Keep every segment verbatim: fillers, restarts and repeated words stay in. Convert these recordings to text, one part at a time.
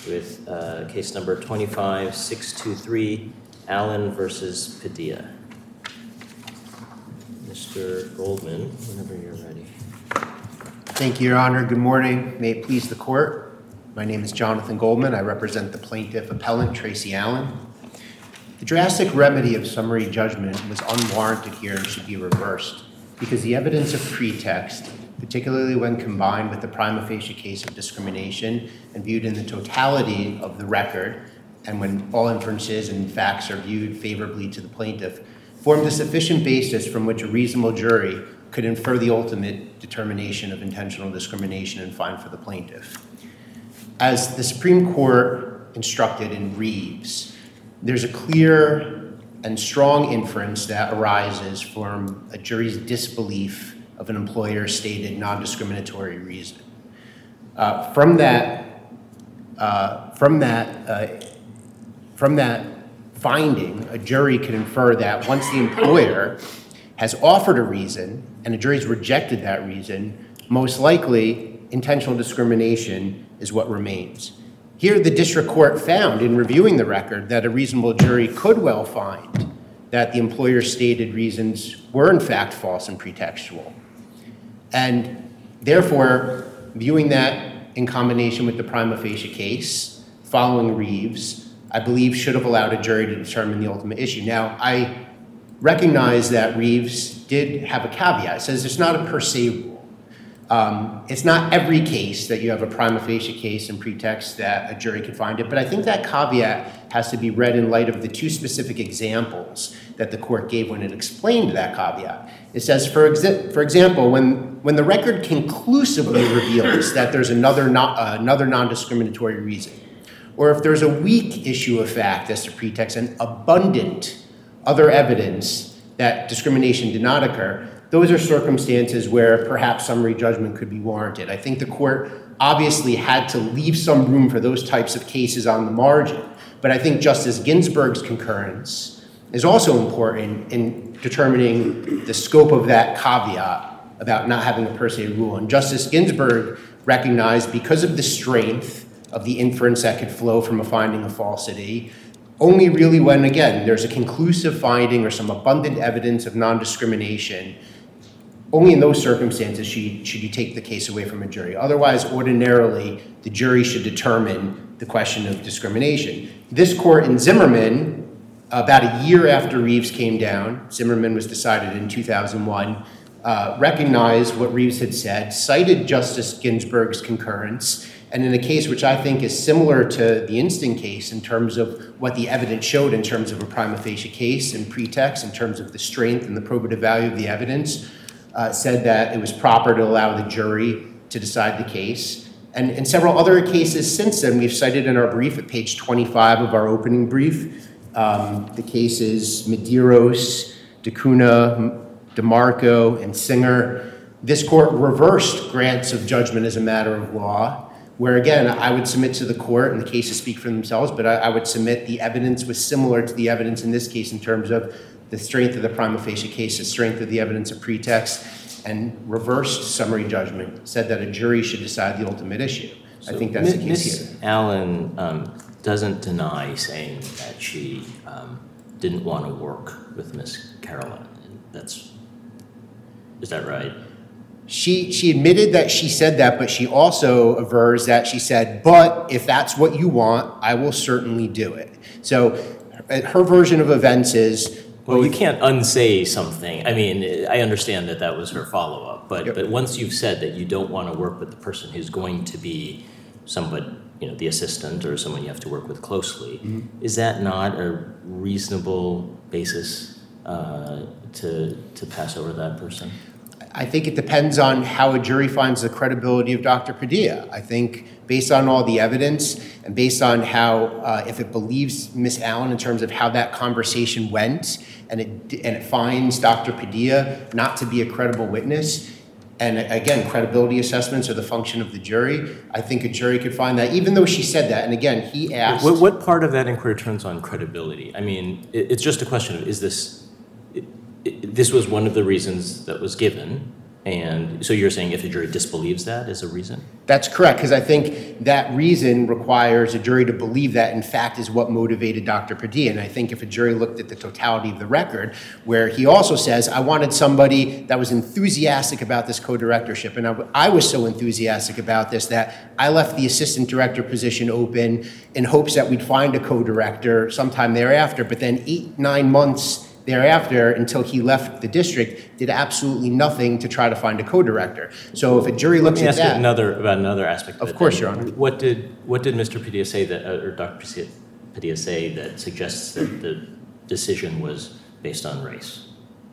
with uh, case number twenty-five six two three, Allen versus Padilla. Mister Goldman, whenever you're ready. Thank you, Your Honor. Good morning. May it please the court. My name is Jonathan Goldman. I represent the plaintiff appellant, Tracy Allen. The drastic remedy of summary judgment was unwarranted here and should be reversed because the evidence of pretext, particularly when combined with the prima facie case of discrimination and viewed in the totality of the record, and when all inferences and facts are viewed favorably to the plaintiff, formed a sufficient basis from which a reasonable jury could infer the ultimate determination of intentional discrimination and find for the plaintiff. As the Supreme Court instructed in Reeves, there's a clear and strong inference that arises from a jury's disbelief of an employer's stated non-discriminatory reason. Uh, from that, uh, from that, uh, from that finding, a jury can infer that once the employer has offered a reason and a jury's rejected that reason, most likely intentional discrimination is what remains. Here, the district court found in reviewing the record that a reasonable jury could well find that the employer's stated reasons were in fact false and pretextual. And therefore, viewing that in combination with the prima facie case following Reeves, I believe should have allowed a jury to determine the ultimate issue. Now, I recognize that Reeves did have a caveat. It says it's not a per se rule. Um, it's not every case that you have a prima facie case and pretext that a jury could find it, but I think that caveat has to be read in light of the two specific examples that the court gave when it explained that caveat. It says, for, exa- for example, when, when the record conclusively reveals that there's another, not, uh, another non-discriminatory reason, or if there's a weak issue of fact as to pretext and abundant other evidence that discrimination did not occur, those are circumstances where perhaps summary judgment could be warranted. I think the court obviously had to leave some room for those types of cases on the margin, but I think Justice Ginsburg's concurrence is also important in determining the scope of that caveat about not having a per se rule. And Justice Ginsburg recognized, because of the strength of the inference that could flow from a finding of falsity, only really when, again, there's a conclusive finding or some abundant evidence of non-discrimination, only in those circumstances should, should you take the case away from a jury. Otherwise, ordinarily, the jury should determine the question of discrimination. This court in Zimmerman, about a year after Reeves came down, Zimmerman was decided in two thousand one, uh, recognized what Reeves had said, cited Justice Ginsburg's concurrence, and in a case which I think is similar to the Instant case in terms of what the evidence showed in terms of a prima facie case and pretext, in terms of the strength and the probative value of the evidence, uh, said that it was proper to allow the jury to decide the case. And in several other cases since then, we've cited in our brief at page twenty-five of our opening brief, um, the cases Medeiros, DeCuna, DeMarco, and Singer. This court reversed grants of judgment as a matter of law, where, again, I would submit to the court, and the cases speak for themselves, but I, I would submit the evidence was similar to the evidence in this case in terms of the strength of the prima facie case, the strength of the evidence of pretext, and reversed summary judgment, said that a jury should decide the ultimate issue. So I think that's M- the case Miz here. Allen um, doesn't deny saying that she um, didn't want to work with Miz Carolyn. That's, is that right? She she admitted that she said that, but she also avers that she said, but if that's what you want, I will certainly do it. So her version of events is... Well, you can't unsay something. I mean, I understand that that was her follow-up, but Yep. but once you've said that you don't want to work with the person who's going to be somewhat, you know, the assistant or someone you have to work with closely, mm-hmm. is that not a reasonable basis uh, to to pass over that person? I think it depends on how a jury finds the credibility of Doctor Padilla. I think based on all the evidence and based on how, uh, if it believes Miz Allen in terms of how that conversation went, and it and it finds Doctor Padilla not to be a credible witness, and again, credibility assessments are the function of the jury, I think a jury could find that, even though she said that, and again, he asked... What, what part of that inquiry turns on credibility? I mean, it, it's just a question of, is this... It, it, this was one of the reasons that was given, And so you're saying if a jury disbelieves that as a reason? That's correct, because I think that reason requires a jury to believe that, in fact, is what motivated Doctor Padilla. And I think if a jury looked at the totality of the record, where he also says, I wanted somebody that was enthusiastic about this co-directorship. And I, I was so enthusiastic about this that I left the assistant director position open in hopes that we'd find a co-director sometime thereafter. But then eight, nine months thereafter, until he left the district, did absolutely nothing to try to find a co-director. So if a jury looks Let me at ask you that, another about another aspect of, of it. course, Your Honor. What did what did Mister Padilla say that, uh, or Doctor Padilla say that suggests that the decision was based on race?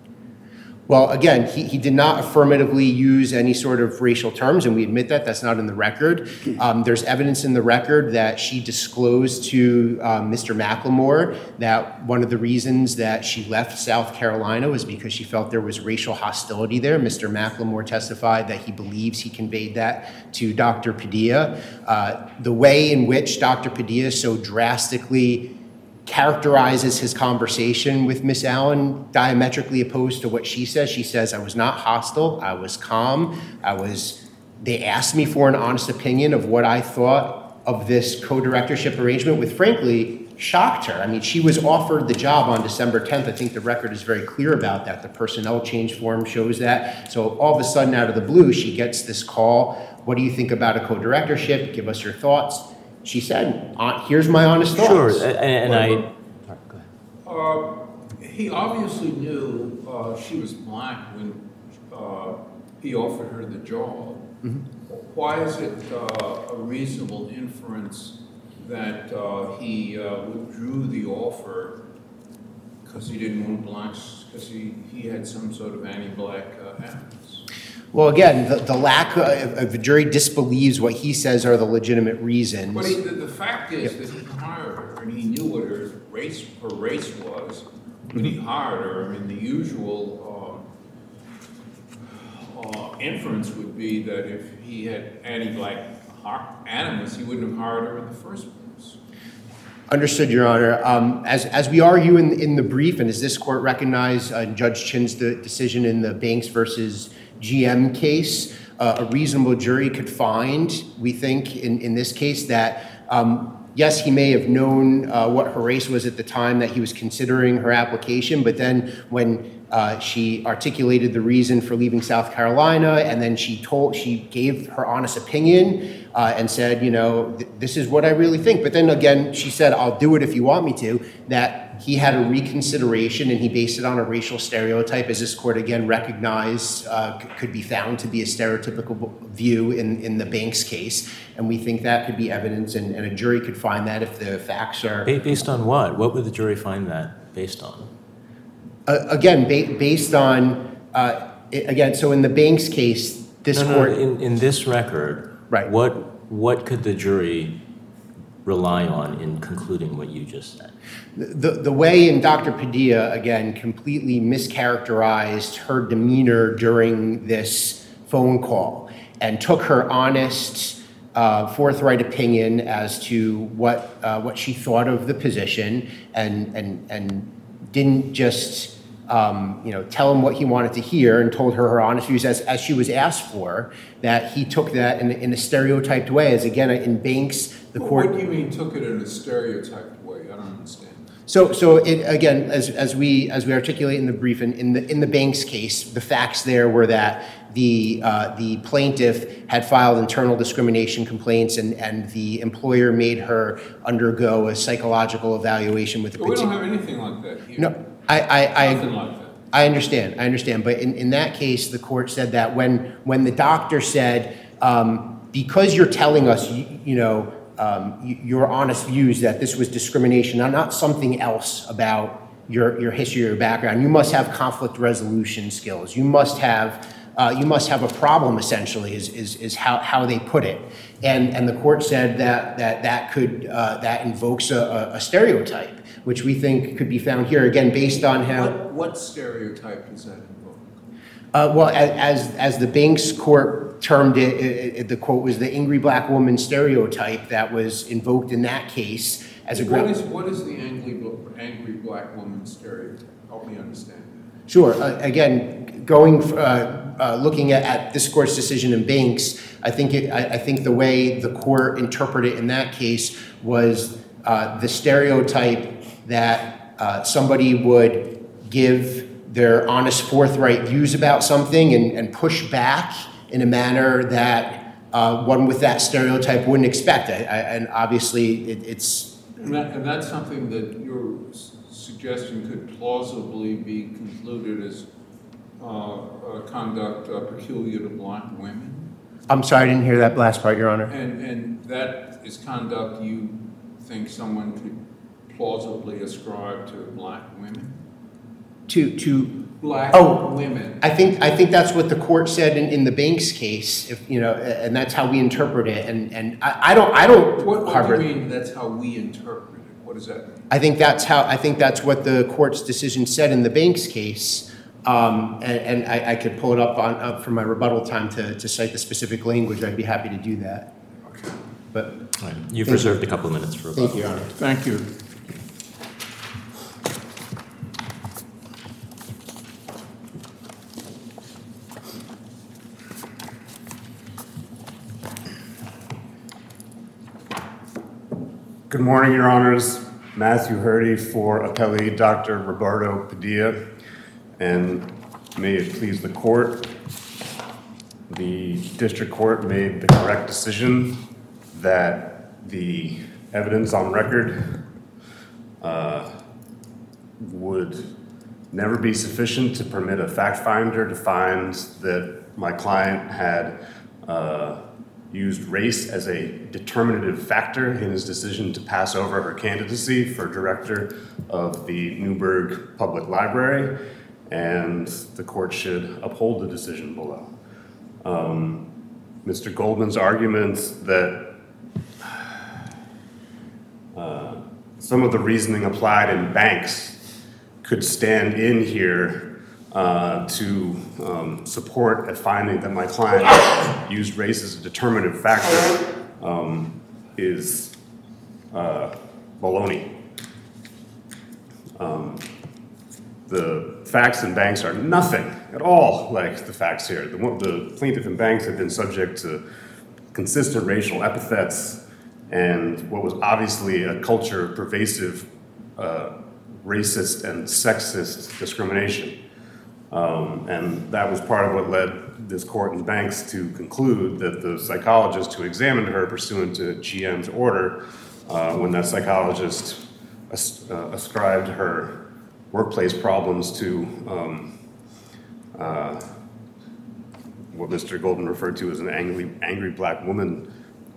Well, again, he, he did not affirmatively use any sort of racial terms, and we admit that. That's not in the record. Um, there's evidence in the record that she disclosed to um, Mister McLemore that one of the reasons that she left South Carolina was because she felt there was racial hostility there. Mister McLemore testified that he believes he conveyed that to Doctor Padilla. Uh, the way in which Doctor Padilla so drastically characterizes his conversation with Miss Allen diametrically opposed to what she says. She says, I was not hostile, I was calm, I was, they asked me for an honest opinion of what I thought of this co-directorship arrangement, which frankly shocked her. I mean, she was offered the job on December tenth. I think the record is very clear about that. The personnel change form shows that. So all of a sudden, out of the blue, she gets this call. What do you think about a co-directorship? Give us your thoughts. She said, uh, here's my honest thoughts. Sure, and, and well, I... Well, Go ahead. Uh, he obviously knew uh, she was black when uh, he offered her the job. Mm-hmm. Why is it uh, a reasonable inference that uh, he uh, withdrew the offer because he didn't want blacks, because he, he had some sort of anti-black uh, animus? Well, again, the, the lack of, if the jury disbelieves what he says are the legitimate reasons. But he, the, the fact is Yep. that he hired her and he knew what her race, her race was when he hired her. I mean, the usual uh, uh, inference would be that if he had anti-black animus, he wouldn't have hired her in the first place. Understood, Your Honor. Um, as, as we argue in, in the brief, and as this court recognized uh, Judge Chin's de- decision in the Banks versus G M case, uh, a reasonable jury could find, we think, in, in this case, that um, yes, he may have known uh, what her race was at the time that he was considering her application, but then when uh, she articulated the reason for leaving South Carolina, and then she told, she gave her honest opinion uh, and said, you know, th- this is what I really think. But then again, she said, I'll do it if you want me to, that he had a reconsideration and he based it on a racial stereotype, as this court again recognized uh, c- could be found to be a stereotypical view in, in the Banks case. And we think that could be evidence, and, and a jury could find that if the facts are... Based on what? What would the jury find that based on? Uh, again, ba- based on, uh, I- again, so in the Banks case, this no, court... No, in, in this record, Right. what, what could the jury rely on in concluding what you just said? The, the way in Doctor Padilla, again, completely mischaracterized her demeanor during this phone call and took her honest, uh, forthright opinion as to what uh, what she thought of the position, and and and didn't just um, you know tell him what he wanted to hear, and told her her honest views as, as she was asked for. That he took that in, in a stereotyped way, as again in Banks, the Well, court. what do you mean took it in a stereotyped way? I don't understand. So, so it, again, as, as we as we articulate in the brief, in, in the in the Banks case, the facts there were that the uh, the plaintiff had filed internal discrimination complaints, and, and the employer made her undergo a psychological evaluation with a But we particular. don't have anything like that here. No, I I, I Nothing like that. I understand, I understand, but in, in that case, the court said that when when the doctor said, um, because you're telling us, you, you know. Um, y- your honest views that this was discrimination, and not something else about your, your history or your background. You must have conflict resolution skills. You must have uh, you must have a problem. Essentially, is is, is how, how they put it. And and the court said that that that could uh, that invokes a, a stereotype, which we think could be found here again based on how. What, what stereotype does that invoke? Uh, well, as, as as the Banks court termed it, it, it, the quote was the angry black woman stereotype that was invoked in that case as a What ground. is, what is the angry, bl- angry black woman stereotype? Help me understand that. Sure. Uh, again, going uh, uh, looking at, at this court's decision in Banks, I think it, I, I think the way the court interpreted it in that case was uh, the stereotype that uh, somebody would give their honest, forthright views about something and, and push back in a manner that uh, one with that stereotype wouldn't expect. I, I, and obviously, it, it's... And, that, and that's something that your suggestion could plausibly be concluded as uh, uh, conduct uh, peculiar to black women? I'm sorry, I didn't hear that last part, Your Honor. And, and that is conduct you think someone could plausibly ascribe to black women? To, to Black Oh, women. I think I think that's what the court said in, in the Banks case, if you know, and that's how we interpret it. And and I, I don't I don't What, what harbor. do you mean that's how we interpret it? What does that mean? I think that's how I think that's what the court's decision said in the Banks case. Um, and and I, I could pull it up on up for my rebuttal time to, to cite the specific language. I'd be happy to do that. Okay. But All right. You've reserved a couple of minutes for rebuttal. thank you, Your Honor. Thank you. Good morning, Your Honors. Matthew Hurdy for appellee Doctor Roberto Padilla, and may it please the court, the district court made the correct decision that the evidence on record uh, would never be sufficient to permit a fact finder to find that my client had uh, used race as a determinative factor in his decision to pass over her candidacy for director of the Newburgh Public Library, and the court should uphold the decision below. Um, Mister Goldman's arguments that uh, some of the reasoning applied in Banks could stand in here Uh, to um, support a finding that my client used race as a determinative factor um, is uh, baloney. Um, the facts in Banks are nothing at all like the facts here. The, the plaintiff in Banks had been subject to consistent racial epithets and what was obviously a culture of pervasive uh, racist and sexist discrimination. Um, and that was part of what led this court in Banks to conclude that the psychologist who examined her pursuant to G M's order, uh, when that psychologist as, uh, ascribed her workplace problems to um, uh, what Mister Goldman referred to as an angry, angry black woman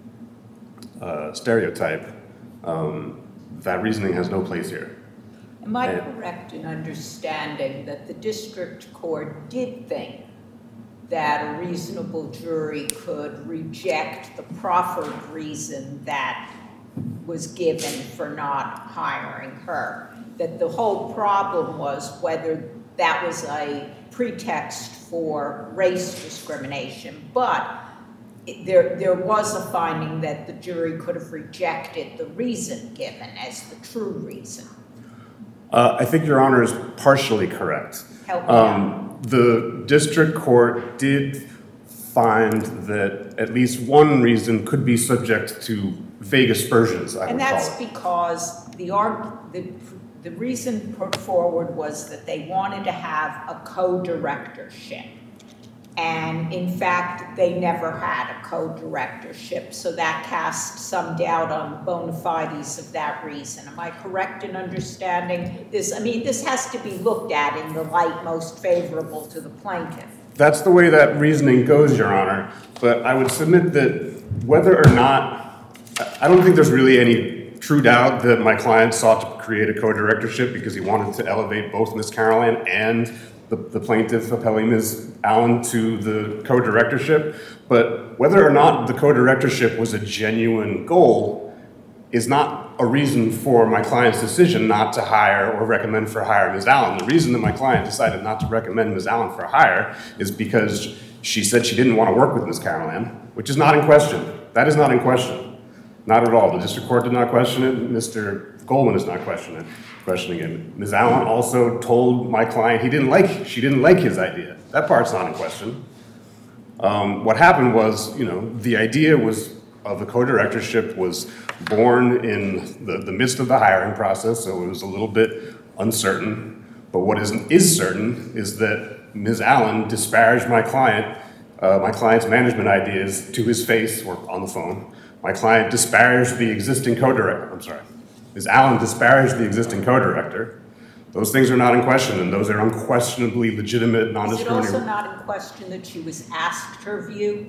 uh, stereotype, um, that reasoning has no place here. Am I correct in understanding that the district court did think that a reasonable jury could reject the proffered reason that was given for not hiring her? That the whole problem was whether that was a pretext for race discrimination, but it, there, there was a finding that the jury could have rejected the reason given as the true reason. Uh, I think Your Honor is partially correct. Help me um, the district court did find that at least one reason could be subject to vague aspersions, I And would that's call it. because the, arg- the, the reason put forward was that they wanted to have a co-directorship. And in fact, they never had a co-directorship, so that casts some doubt on the bona fides of that reason. Am I correct in understanding this? I mean, this has to be looked at in the light most favorable to the plaintiff. That's the way that reasoning goes, Your Honor, but I would submit that whether or not, I don't think there's really any true doubt that my client sought to create a co-directorship because he wanted to elevate both Miz Carolan and the, the plaintiff, appellee Miz Allen, to the co-directorship. But whether or not the co-directorship was a genuine goal is not a reason for my client's decision not to hire or recommend for hire Miz Allen. The reason that my client decided not to recommend Miz Allen for hire is because she said she didn't want to work with Miz Carolan, which is not in question. That is not in question. Not at all. The district court did not question it. Mister Goldman is not questioning it. Questioning it. Miz Allen also told my client he didn't like, she didn't like his idea. That part's not in question. Um, what happened was, you know, the idea was of the co-directorship was born in the, the midst of the hiring process, so it was a little bit uncertain. But what is, is certain is that Miz Allen disparaged my client, uh, my client's management ideas to his face or on the phone. My client disparaged the existing co-director, I'm sorry. Miz Allen disparaged the existing co-director. Those things are not in question, and those are unquestionably legitimate, non-discriminatory. Is it also not in question that she was asked her view?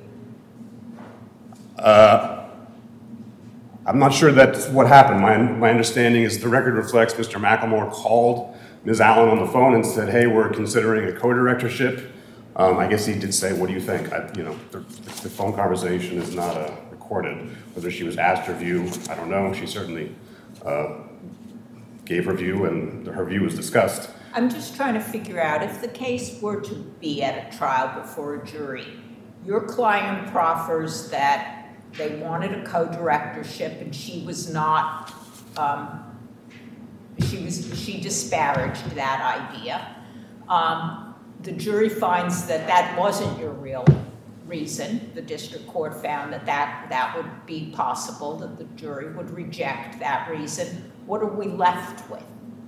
Uh, I'm not sure that's what happened. My, my understanding is the record reflects Mister McLemore called Miz Allen on the phone and said, hey, we're considering a co-directorship. Um, I guess he did say, what do you think? I, you know, the, the phone conversation is not uh, recorded. Whether she was asked her view, I don't know. She certainly uh, gave her view, and her view was discussed. I'm just trying to figure out, if the case were to be at a trial before a jury, your client proffers that they wanted a co-directorship and she was not, um, she was, she disparaged that idea. Um, the jury finds that that wasn't your real reason. The district court found that that, that would be possible, that the jury would reject that reason. What are we left with?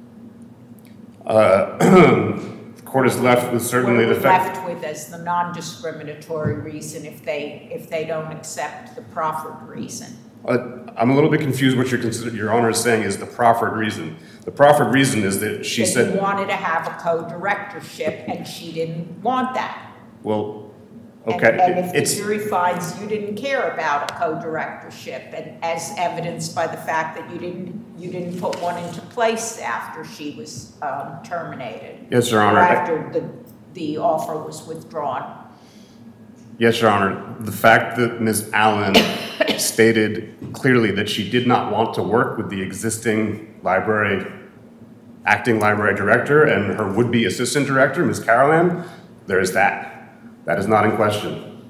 Uh, the court is left with certainly what are the we fact. left with as the non-discriminatory reason if they if they don't accept the proffered reason? Uh, I'm a little bit confused what your consider- your honor is saying is the proffered reason. The proffered reason is that she that said you wanted to have a co-directorship and she didn't want that. well. And- Okay, And, if it's the jury finds you didn't care about a co-directorship, and as evidenced by the fact that you didn't you didn't put one into place after she was um, terminated. Yes, Your Or Honor. after the the offer was withdrawn. Yes, Your Honor. The fact that Miz Allen stated clearly that she did not want to work with the existing library, acting library director and her would-be assistant director, Miz Carolan, there is that. That is not in question.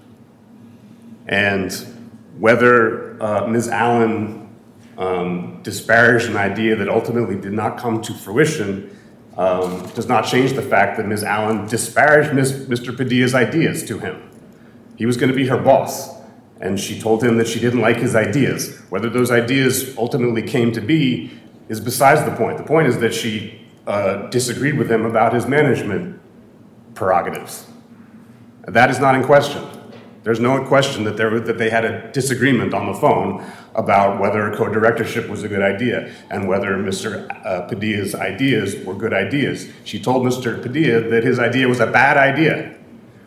And whether uh, Miz Allen um, disparaged an idea that ultimately did not come to fruition um, does not change the fact that Miz Allen disparaged Miz Mister Padilla's ideas to him. He was going to be her boss, and she told him that she didn't like his ideas. Whether those ideas ultimately came to be is besides the point. The point is that she uh, disagreed with him about his management prerogatives. That is not in question. There's no question that, there, that they had a disagreement on the phone about whether a co-directorship was a good idea and whether Mister Uh, Padilla's ideas were good ideas. She told Mister Padilla that his idea was a bad idea.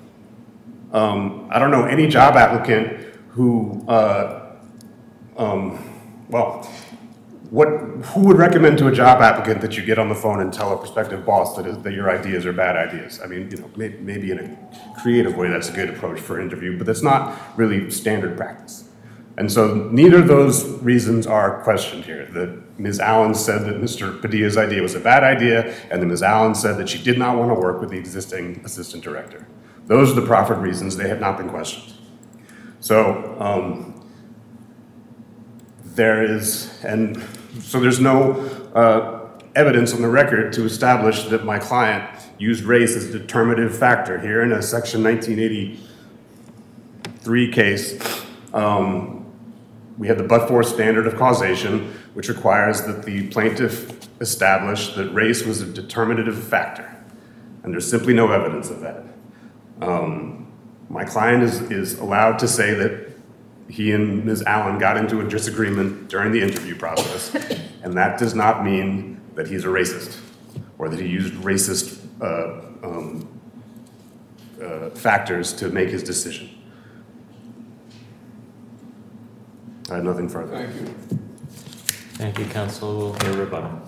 Um, I don't know any job applicant who, uh, um, well, what, who would recommend to a job applicant that you get on the phone and tell a prospective boss that, is, that your ideas are bad ideas? I mean, you know, may, maybe in a creative way that's a good approach for an interview, but that's not really standard practice. And so neither of those reasons are questioned here. That Miz Allen said that Mister Padilla's idea was a bad idea, and that Miz Allen said that she did not want to work with the existing assistant director. Those are the proffered reasons. They have not been questioned. So um, there is, and so there's no uh, evidence on the record to establish that my client used race as a determinative factor. Here in a Section nineteen eighty-three case, um, we have the but-for standard of causation, which requires that the plaintiff establish that race was a determinative factor. And there's simply no evidence of that. Um, my client is, is allowed to say that he and Miz Allen got into a disagreement during the interview process, and that does not mean that he's a racist or that he used racist uh, um, uh, factors to make his decision. I have nothing further. Thank you. Thank you, counsel. We'll hear rebuttal.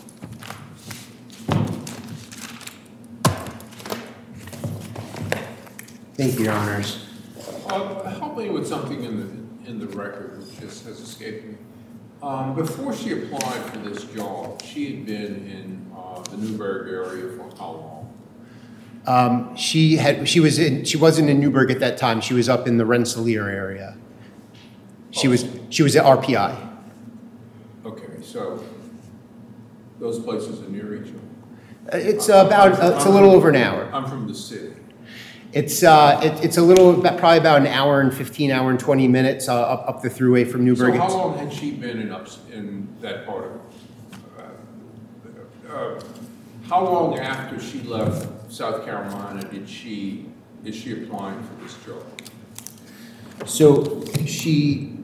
Thank you, Your Honors. Uh, help me with something in the in the record which just has escaped me. Um, before she applied for this job, she had been in uh, the Newburgh area for how long? Um, she had she was in she wasn't in Newburgh at that time. She was up in the Rensselaer area. She Oh. was she was at R P I. Okay, so those places are near each other. Uh, It's about uh, it's a little over an hour. I'm from the city. It's, uh, it, it's a little, about- probably about an hour and fifteen, hour and twenty minutes uh, up, up the thruway from So Newburgh. how It's- long had she been in ups, in that part of, uh, uh, how long after she left South Carolina did she, is she applying for this job? So she,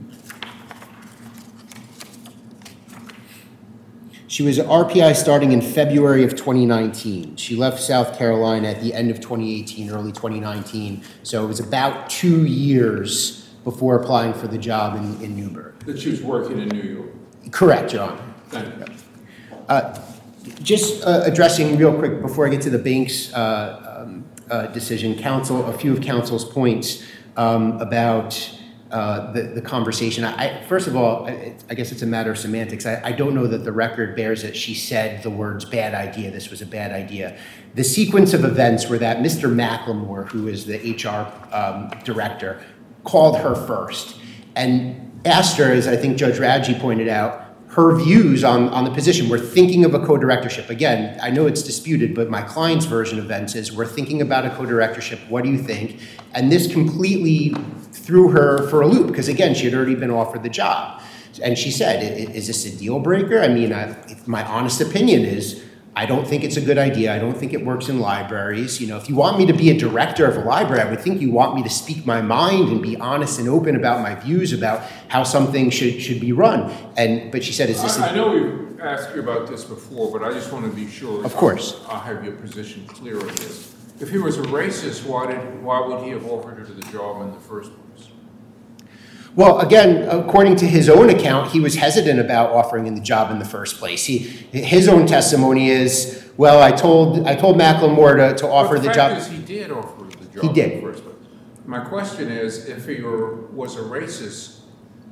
she was at R P I starting in February of twenty nineteen. She left South Carolina at the end of twenty eighteen, early twenty nineteen. So it was about two years before applying for the job in, in Newburgh. That she was working in New York? Correct, Your Honor. Thank you. Uh, Just uh, addressing real quick before I get to the Banks uh, um, uh, decision, counsel, a few of counsel's points um, about uh, the, the conversation. I, I- first of all, I, I guess it's a matter of semantics. I, I don't know that the record bears that she said the words bad idea, this was a bad idea. The sequence of events were that Mister McLemore, who is the H R um, director, called her first and asked her, as I think Judge Radji pointed out, her views on, on the position. We're thinking of a co-directorship. Again, I know it's disputed, but my client's version of events is we're thinking about a co-directorship. What do you think? And this completely threw her for a loop because, again, she had already been offered the job. And she said, "I- is this a deal breaker? I mean, I, my honest opinion is I don't think it's a good idea. I don't think it works in libraries. You know, if you want me to be a director of a library, I would think you want me to speak my mind and be honest and open about my views about how something should, should be run." And, but she said, is this a- I, I know we've asked you about this before, but I just want to be sure. Of course. I'll have your position clear on this. If he was a racist, why did, why would he have offered her the job in the first place? Well, again, according to his own account, he was hesitant about offering him the job in the first place. He, his own testimony is, well, I told, I told McLemore to, to offer But the the job. fact is, he did offer the job He in did. the first place. My question is, if he were, was a racist,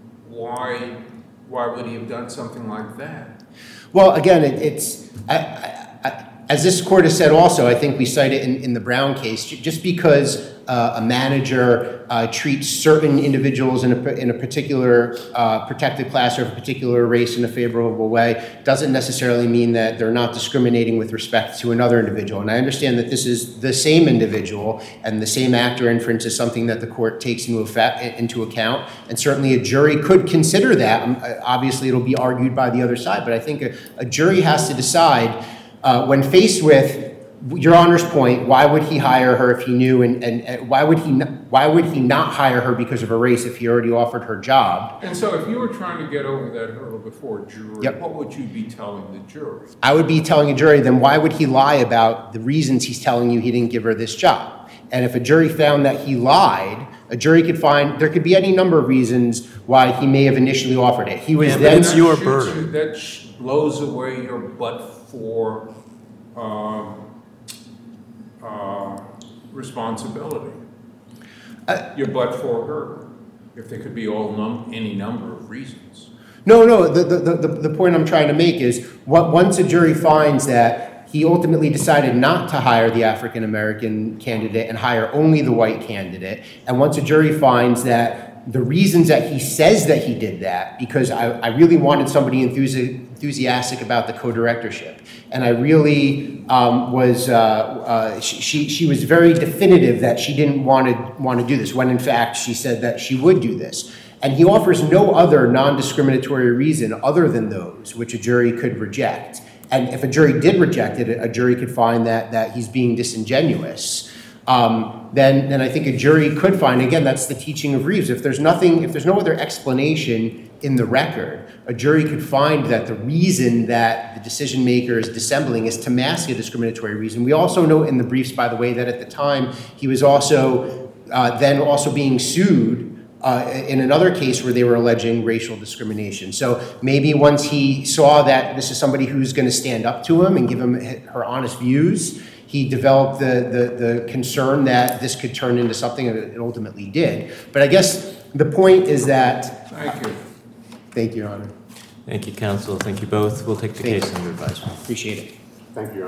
why, why would he have done something like that? Well, again, it, it's, I, I, I, as this court has said also, I think we cite it in, in the Brown case, ju- just because uh, a manager uh, treats certain individuals in a, pa- in a particular uh, protected class or a particular race in a favorable way, doesn't necessarily mean that they're not discriminating with respect to another individual. And I understand that this is the same individual, and the same actor inference is something that the court takes into, effect, into account. And certainly a jury could consider that. Um, uh, Obviously, it'll be argued by the other side, but I think a, a jury has to decide uh, when faced with Your Honor's point, why would he hire her if he knew, and, and, and why would he not, why would he not hire her because of her race if he already offered her job? And so if you were trying to get over that hurdle before a jury, Yep. what would you be telling the jury? I would be telling a jury, then why would he lie about the reasons he's telling you he didn't give her this job? And if a jury found that he lied, a jury could find, there could be any number of reasons why he may have initially offered it. He was Yeah, but then, it's your That shoots burden. you- That sh- blows away your but-for um, uh, responsibility. Uh, Your but-for her, if there could be all num, any number of reasons. no, no, the, the, the, the point I'm trying to make is, what, once a jury finds that he ultimately decided not to hire the African-American candidate and hire only the white candidate, and once a jury finds that the reasons that he says that he did that, because I, I really wanted somebody enthusi- enthusiastic about the co-directorship, and I really um, was, uh, uh, she, she, she was very definitive that she didn't want to, want to do this, when in fact she said that she would do this. And he offers no other non-discriminatory reason other than those which a jury could reject. And if a jury did reject it, a jury could find that, that he's being disingenuous. Um, then, then I think a jury could find, again, that's the teaching of Reeves. If there's nothing, if there's no other explanation in the record, a jury could find that the reason that the decision maker is dissembling is to mask a discriminatory reason. We also know in the briefs, by the way, that at the time he was also uh, then also being sued Uh, in another case where they were alleging racial discrimination. So maybe once he saw that this is somebody who's going to stand up to him and give him her honest views, he developed the, the, the concern that this could turn into something that it ultimately did. But I guess the point is that... Thank you. Thank you, Your Honor. Thank you, counsel. Thank you both. We'll take the Thank case you. under advisement. Appreciate it. Thank you, Your Honor.